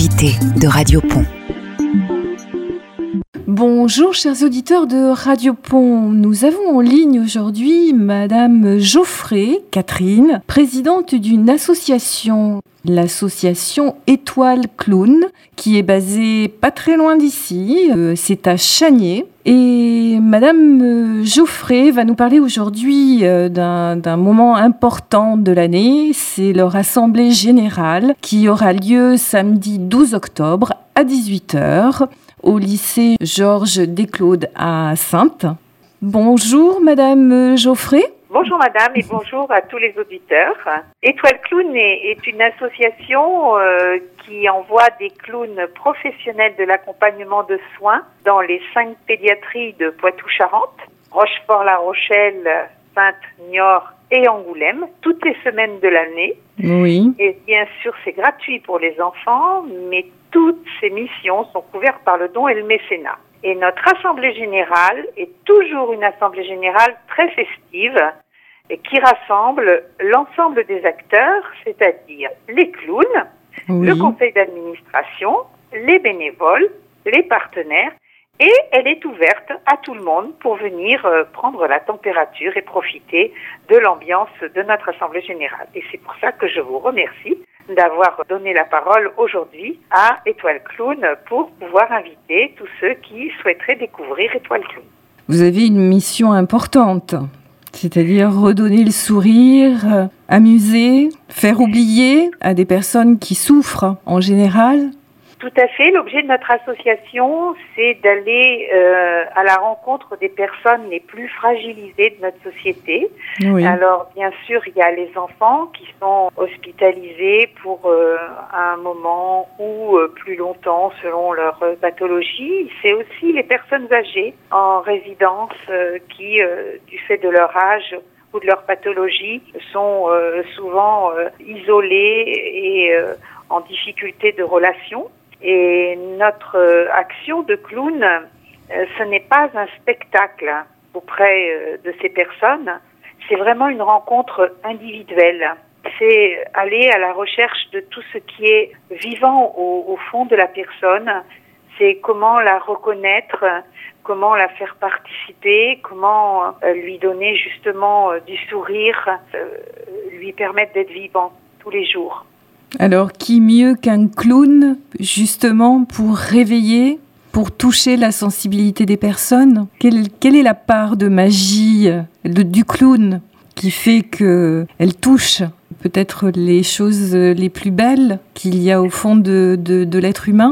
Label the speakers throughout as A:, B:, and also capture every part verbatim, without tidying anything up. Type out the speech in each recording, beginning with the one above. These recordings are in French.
A: L'invité de Radio Pont.
B: Bonjour chers auditeurs de Radio Pont. Nous avons en ligne aujourd'hui Madame Geoffrey Catherine, présidente d'une association, l'association Étoile Clown, qui est basée pas très loin d'ici, euh, c'est à Chaniers. Et Madame Geoffrey va nous parler aujourd'hui euh, d'un, d'un moment important de l'année, c'est leur assemblée générale qui aura lieu samedi douze octobre à dix-huit heures. Au lycée Georges Desclaudes à Saintes. Bonjour Madame Geoffrey.
C: Bonjour Madame et bonjour à tous les auditeurs. Étoile Clown est, est une association euh, qui envoie des clowns professionnels de l'accompagnement de soins dans les cinq pédiatries de Poitou-Charentes, Rochefort-La Rochelle, Sainte-Niort et Angoulême, toutes les semaines de l'année.
B: Oui.
C: Et bien sûr, c'est gratuit pour les enfants, mais toutes ces missions sont couvertes par le don et le mécénat. Et notre assemblée générale est toujours une assemblée générale très festive et qui rassemble l'ensemble des acteurs, c'est-à-dire les clowns, oui. le conseil d'administration, les bénévoles, les partenaires, et elle est ouverte à tout le monde pour venir euh, prendre la température et profiter de l'ambiance de notre assemblée générale. Et c'est pour ça que je vous remercie d'avoir donné la parole aujourd'hui à Étoile Clown pour pouvoir inviter tous ceux qui souhaiteraient découvrir Étoile Clown.
B: Vous avez une mission importante, c'est-à-dire redonner le sourire, amuser, faire oublier à des personnes qui souffrent en général.
C: Tout à fait. L'objet de notre association, c'est d'aller euh, à la rencontre des personnes les plus fragilisées de notre société. Oui. Alors, bien sûr, il y a les enfants qui sont hospitalisés pour euh, un moment ou euh, plus longtemps selon leur euh, pathologie. C'est aussi les personnes âgées en résidence euh, qui, euh, du fait de leur âge ou de leur pathologie, sont euh, souvent euh, isolées et euh, en difficulté de relation. Et notre euh, action de clown, euh, ce n'est pas un spectacle auprès euh, de ces personnes, c'est vraiment une rencontre individuelle. C'est aller à la recherche de tout ce qui est vivant au, au fond de la personne, c'est comment la reconnaître, comment la faire participer, comment euh, lui donner justement euh, du sourire, euh, lui permettre d'être vivant tous les jours.
B: Alors, qui mieux qu'un clown, justement, pour réveiller, pour toucher la sensibilité des personnes ? Quelle, quelle est la part de magie de, du clown qui fait qu'elle touche peut-être les choses les plus belles qu'il y a au fond de, de, de l'être humain ?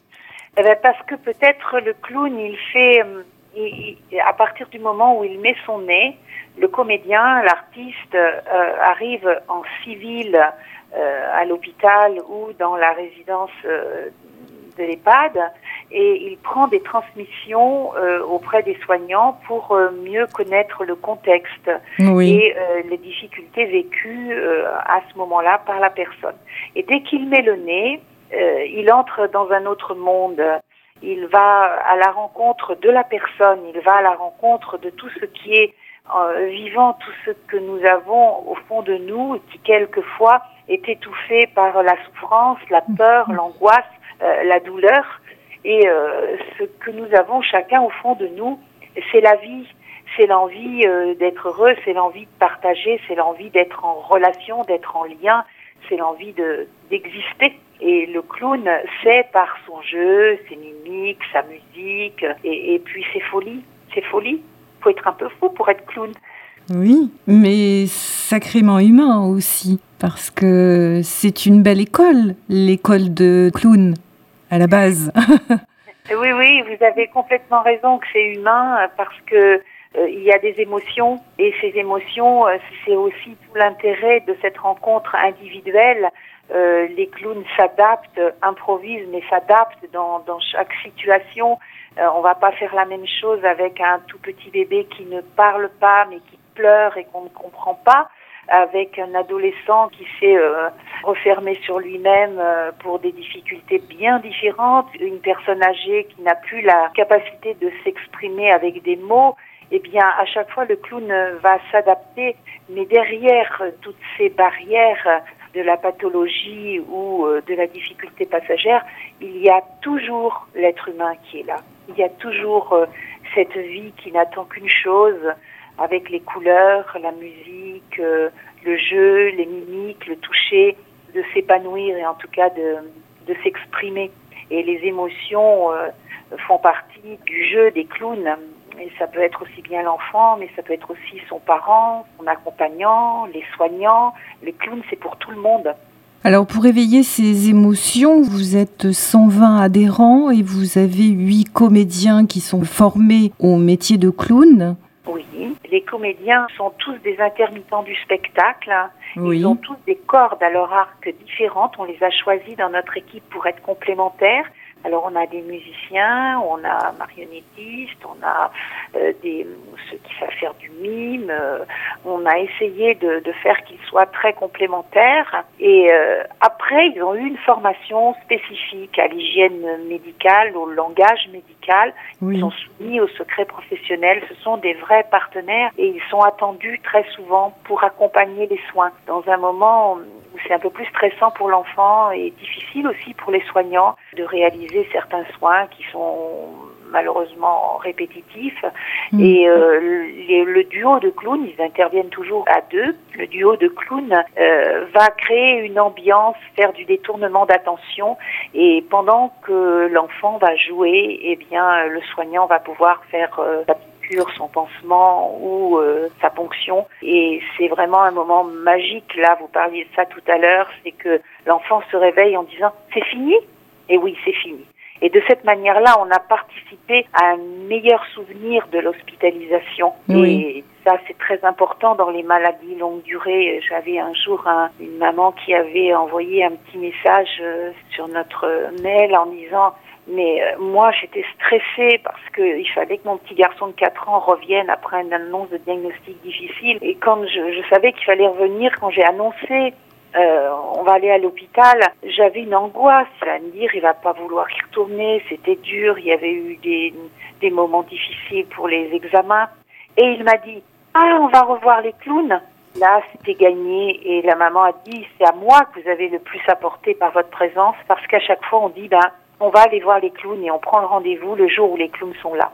C: Eh bien, parce que peut-être le clown, il fait, il, il, à partir du moment où il met son nez, le comédien, l'artiste euh, arrive en civil Euh, à l'hôpital ou dans la résidence euh, de l'EHPAD et il prend des transmissions euh, auprès des soignants pour euh, mieux connaître le contexte oui. et euh, les difficultés vécues euh, à ce moment-là par la personne. Et dès qu'il met le nez, euh, il entre dans un autre monde. Il va à la rencontre de la personne, il va à la rencontre de tout ce qui est euh, vivant, tout ce que nous avons au fond de nous et qui quelquefois est étouffé par la souffrance, la peur, l'angoisse, euh, la douleur. Et euh, ce que nous avons chacun au fond de nous, c'est la vie. C'est l'envie euh, d'être heureux, c'est l'envie de partager, c'est l'envie d'être en relation, d'être en lien, c'est l'envie de, d'exister. Et le clown sait par son jeu, ses mimiques, sa musique, et, et puis ses folies. Ses folies. Il faut être un peu fou pour être clown.
B: Oui, mais sacrément humain aussi, parce que c'est une belle école, l'école de clown, à la base.
C: Oui, oui, vous avez complètement raison que c'est humain, parce que euh, il y a des émotions, et ces émotions, euh, c'est aussi tout l'intérêt de cette rencontre individuelle. Euh, les clowns s'adaptent, improvisent, mais s'adaptent dans, dans chaque situation. Euh, on va pas faire la même chose avec un tout petit bébé qui ne parle pas, mais qui pleure et qu'on ne comprend pas, avec un adolescent qui s'est euh, refermé sur lui-même euh, pour des difficultés bien différentes, une personne âgée qui n'a plus la capacité de s'exprimer avec des mots. eh bien, à chaque fois, le clown va s'adapter, mais derrière toutes ces barrières de la pathologie ou de la difficulté passagère, il y a toujours l'être humain qui est là. Il y a toujours cette vie qui n'attend qu'une chose, avec les couleurs, la musique, le jeu, les mimiques, le toucher, de s'épanouir et en tout cas de, de s'exprimer. Et les émotions euh, font partie du jeu des clowns. Et ça peut être aussi bien l'enfant, mais ça peut être aussi son parent, son accompagnant, les soignants. Les clowns, c'est pour tout le monde.
B: Alors, pour éveiller ces émotions, vous êtes cent vingt adhérents et vous avez huit comédiens qui sont formés au métier de clown.
C: Oui, les comédiens sont tous des intermittents du spectacle.
B: Oui.
C: Ils ont tous des cordes à leur arc différentes. On les a choisis dans notre équipe pour être complémentaires. Alors on a des musiciens, on a marionnettistes, on a euh, des ceux qui savent faire du mime. Euh, on a essayé de, de faire qu'ils soient très complémentaires. Et euh, après, ils ont eu une formation spécifique à l'hygiène médicale, au langage médical.
B: Oui.
C: Ils sont soumis au secret professionnel. Ce sont des vrais partenaires et ils sont attendus très souvent pour accompagner les soins dans un moment où c'est un peu plus stressant pour l'enfant et difficile aussi pour les soignants de réaliser certains soins qui sont malheureusement répétitifs. Mmh. Et euh, les, le duo de clowns, ils interviennent toujours à deux. Le duo de clowns euh, va créer une ambiance, faire du détournement d'attention, et pendant que l'enfant va jouer, eh bien le soignant va pouvoir faire euh, sa piqûre, son pansement ou euh, sa ponction. Et c'est vraiment un moment magique. Là, vous parliez de ça tout à l'heure, c'est que l'enfant se réveille en disant « c'est fini ?» Et oui, c'est fini. Et de cette manière-là, on a participé à un meilleur souvenir de l'hospitalisation.
B: Oui.
C: Et ça, c'est très important dans les maladies longue durée. J'avais un jour un, une maman qui avait envoyé un petit message euh, sur notre mail en disant « Mais euh, moi, j'étais stressée parce qu'il fallait que mon petit garçon de quatre ans revienne après une annonce de diagnostic difficile. Et quand je, je savais qu'il fallait revenir, quand j'ai annoncé Euh, on va aller à l'hôpital, j'avais une angoisse à me dire il va pas vouloir y retourner, c'était dur, il y avait eu des, des moments difficiles pour les examens. Et il m'a dit ah, on va revoir les clowns. Là, c'était gagné et la maman a dit c'est à moi que vous avez le plus apporté par votre présence, parce qu'à chaque fois on dit ben on va aller voir les clowns et on prend le rendez-vous le jour où les clowns sont là.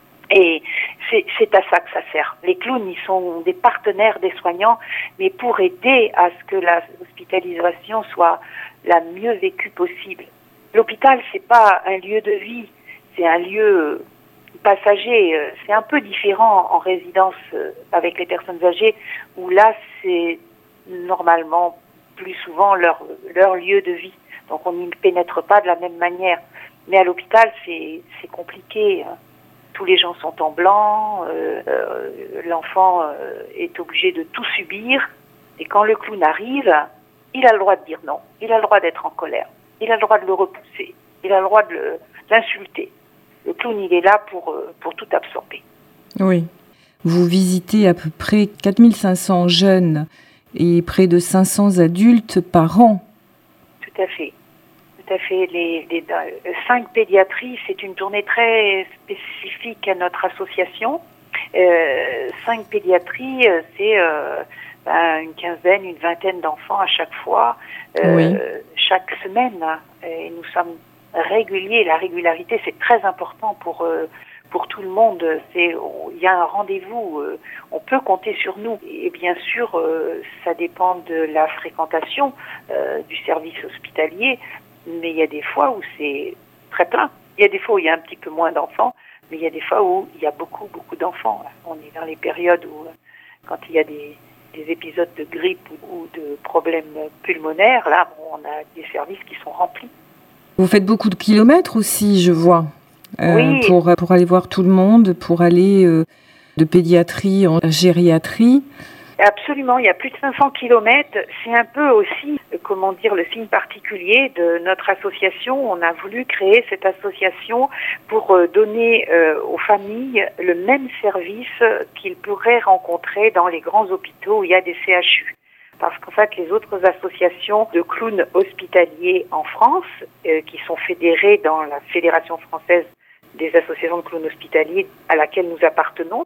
C: Et c'est, c'est à ça que ça sert. Les clowns, ils sont des partenaires des soignants, mais pour aider à ce que la hospitalisation soit la mieux vécue possible. L'hôpital, c'est pas un lieu de vie, c'est un lieu passager. C'est un peu différent en résidence avec les personnes âgées, où là, c'est normalement plus souvent leur, leur lieu de vie. Donc on n'y pénètre pas de la même manière. Mais à l'hôpital, c'est, c'est compliqué. Tous les gens sont en blanc, euh, euh, l'enfant euh, est obligé de tout subir. Et quand le clown arrive, il a le droit de dire non, il a le droit d'être en colère, il a le droit de le repousser, il a le droit de, le, de l'insulter. Le clown, il est là pour, pour tout absorber.
B: Oui. Vous visitez à peu près quatre mille cinq cents jeunes et près de cinq cents adultes par an.
C: Tout à fait. Tout à fait. Les, les cinq pédiatries, c'est une tournée très spécifique à notre association. Euh, cinq pédiatries, c'est euh, ben, une quinzaine, une vingtaine d'enfants à chaque fois, euh,
B: oui.
C: chaque semaine. Et nous sommes réguliers. La régularité, c'est très important pour euh, pour tout le monde. C'est, il y a un rendez-vous. Euh, on peut compter sur nous. Et bien sûr, euh, ça dépend de la fréquentation euh, du service hospitalier. Mais il y a des fois où c'est très plein. Il y a des fois où il y a un petit peu moins d'enfants, mais il y a des fois où il y a beaucoup, beaucoup d'enfants. On est dans les périodes où, quand il y a des, des épisodes de grippe ou de problèmes pulmonaires, là, bon, on a des services qui sont remplis.
B: Vous faites beaucoup de kilomètres aussi, je vois, euh,
C: oui.
B: pour, pour aller voir tout le monde, pour aller euh, de pédiatrie en gériatrie.
C: Absolument, il y a plus de cinq cents kilomètres. C'est un peu aussi, comment dire, le signe particulier de notre association. On a voulu créer cette association pour donner euh, aux familles le même service qu'ils pourraient rencontrer dans les grands hôpitaux où il y a des C H U. Parce qu'en fait, les autres associations de clowns hospitaliers en France, euh, qui sont fédérées dans la Fédération française des associations de clowns hospitaliers à laquelle nous appartenons,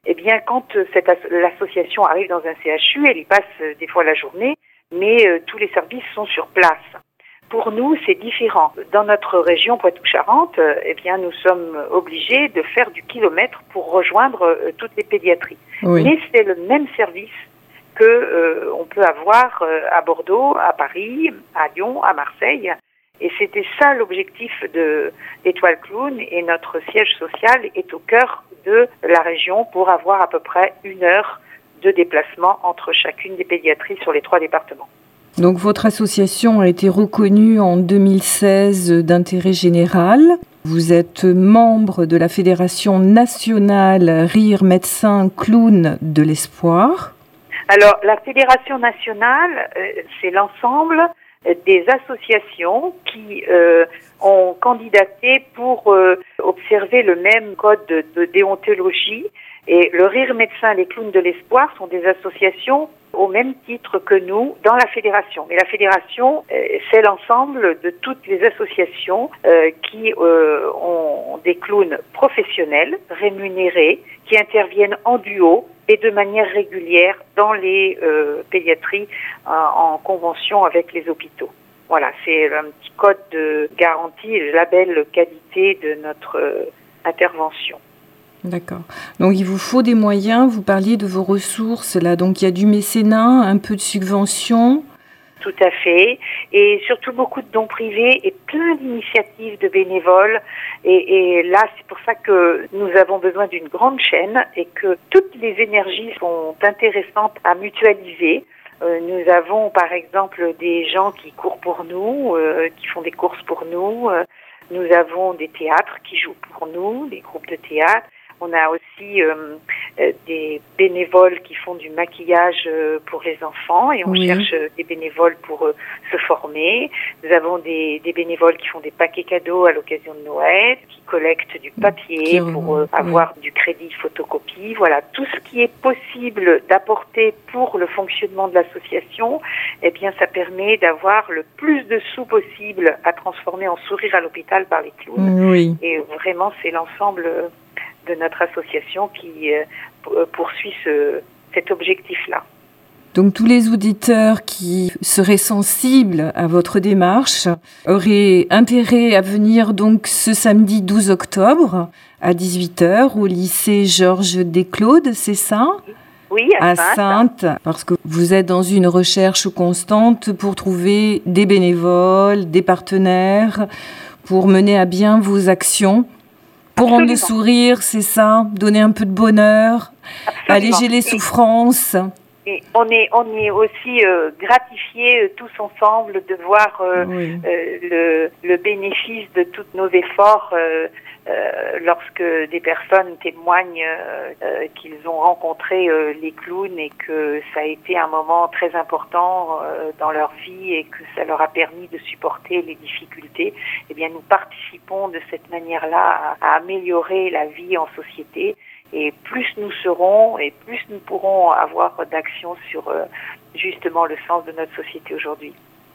C: eh bien, quand cette as- l'association arrive dans un C H U, elle y passe euh, des fois la journée, mais euh, tous les services sont sur place. Pour nous, c'est différent. Dans notre région Poitou-Charentes, euh, eh bien, nous sommes obligés de faire du kilomètre pour rejoindre euh, toutes les pédiatries.
B: Oui.
C: Mais c'est le même service que euh, on peut avoir euh, à Bordeaux, à Paris, à Lyon, à Marseille. Et c'était ça l'objectif de l'Étoile Clown, et notre siège social est au cœur de la région pour avoir à peu près une heure de déplacement entre chacune des pédiatries sur les trois départements.
B: Donc votre association a été reconnue en deux mille seize d'intérêt général. Vous êtes membre de la Fédération nationale Rire Médecin Clown de l'Espoir.
C: Alors, la Fédération nationale, euh, c'est l'ensemble des associations qui euh, ont candidaté pour euh, observer le même code de, de déontologie. Et le Rire Médecin, les Clowns de l'Espoir sont des associations au même titre que nous dans la fédération. Mais la fédération, euh, c'est l'ensemble de toutes les associations euh, qui euh, ont des clowns professionnels, rémunérés, qui interviennent en duo et de manière régulière dans les euh, pédiatries euh, en convention avec les hôpitaux. Voilà, c'est un petit code de garantie, le label qualité de notre euh, intervention.
B: D'accord. Donc il vous faut des moyens, vous parliez de vos ressources là, donc il y a du mécénat, un peu de subventions.
C: Tout à fait, et surtout beaucoup de dons privés et plein d'initiatives de bénévoles. Et, et là, c'est pour ça que nous avons besoin d'une grande chaîne et que toutes les énergies sont intéressantes à mutualiser. Euh, nous avons par exemple des gens qui courent pour nous, euh, qui font des courses pour nous. Euh, nous avons des théâtres qui jouent pour nous, des groupes de théâtre. On a aussi euh, euh, des bénévoles qui font du maquillage euh, pour les enfants, et on oui. cherche euh, des bénévoles pour euh, se former. Nous avons des, des bénévoles qui font des paquets cadeaux à l'occasion de Noël, qui collectent du papier qui pour euh, avoir oui. du crédit photocopie. Voilà, tout ce qui est possible d'apporter pour le fonctionnement de l'association, eh bien, ça permet d'avoir le plus de sous possible à transformer en sourire à l'hôpital par les clowns.
B: Oui.
C: Et vraiment, c'est l'ensemble de notre association qui euh, poursuit ce, cet objectif-là.
B: Donc tous les auditeurs qui seraient sensibles à votre démarche auraient intérêt à venir donc ce samedi douze octobre à dix-huit heures au lycée Georges Desclaudes, c'est ça ?
C: Oui, à,
B: à Saintes. Saintes, parce que vous êtes dans une recherche constante pour trouver des bénévoles, des partenaires, pour mener à bien vos actions. Pour
C: Absolument.
B: Rendre le sourire, c'est ça, donner un peu de bonheur, Absolument. Alléger les souffrances.
C: Et on est, on est aussi euh, gratifiés euh, tous ensemble de voir euh,
B: oui.
C: euh, le, le bénéfice de tous nos efforts euh, euh, lorsque des personnes témoignent euh, euh, qu'ils ont rencontré euh, les clowns et que ça a été un moment très important euh, dans leur vie et que ça leur a permis de supporter les difficultés. Eh bien, nous participons de cette manière-là à, à améliorer la vie en société. Et plus nous serons et plus nous pourrons avoir d'action sur euh, justement le sens de notre société aujourd'hui.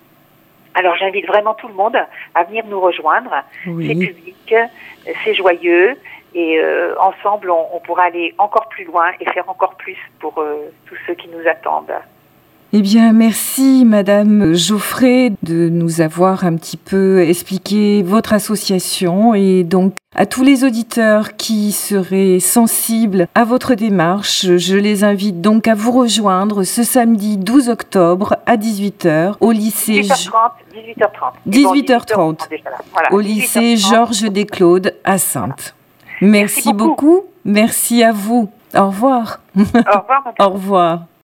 C: Alors j'invite vraiment tout le monde à venir nous rejoindre.
B: Oui.
C: C'est public, c'est joyeux et euh, ensemble on, on pourra aller encore plus loin et faire encore plus pour euh, tous ceux qui nous attendent.
B: Eh bien, merci Madame Geoffrey de nous avoir un petit peu expliqué votre association et donc à tous les auditeurs qui seraient sensibles à votre démarche, je les invite donc à vous rejoindre ce samedi douze octobre à dix-huit heures au lycée
C: dix-huit heures trente.
B: dix-huit heures trente voilà, au lycée Georges Desclaudes à Saintes. Voilà. Merci, merci beaucoup. beaucoup. Merci à vous. Au revoir.
C: Au revoir. Madame.
B: Au revoir.